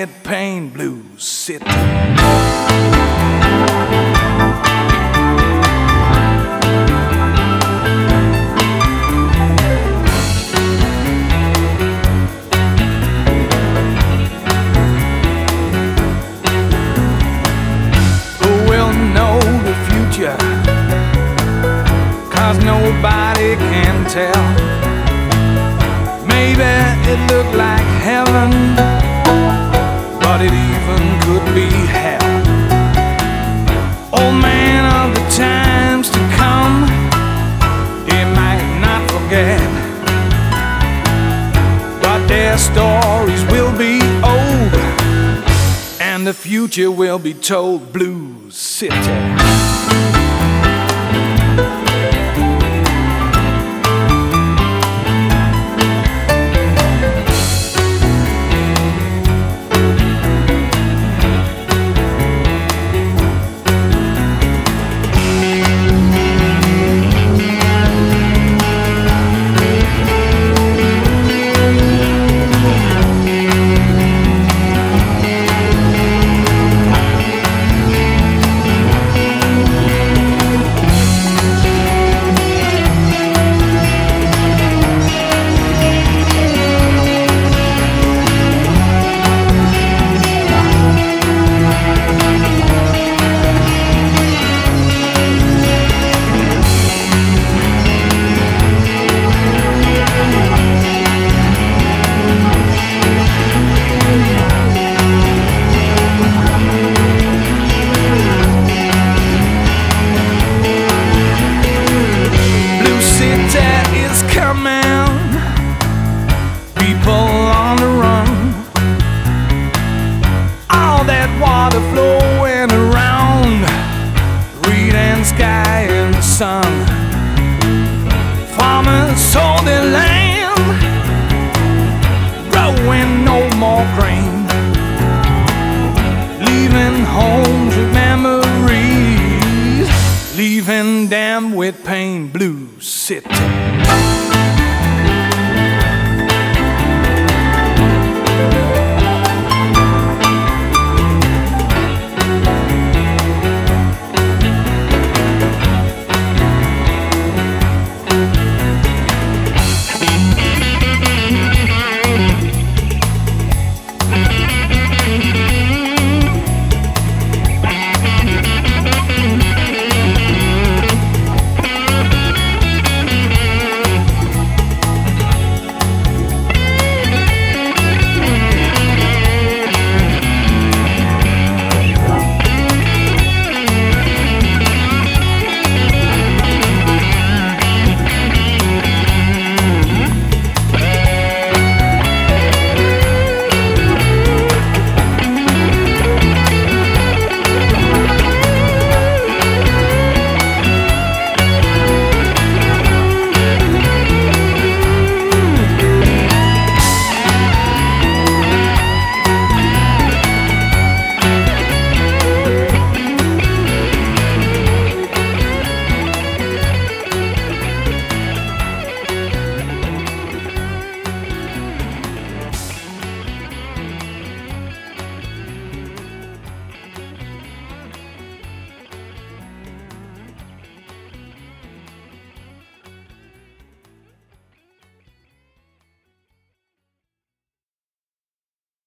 with pain, Blues City. Cause nobody can tell. Maybe it looked like heaven, but it even could be hell. Old man of the times to come, they might not forget, but their stories will be old, and the future will be told. Blues City. People on the run, all that water flowing around, reed and sky and sun. Farmers sold their land, growing no more grain, leaving homes with memories, leaving them with pain. Blues City.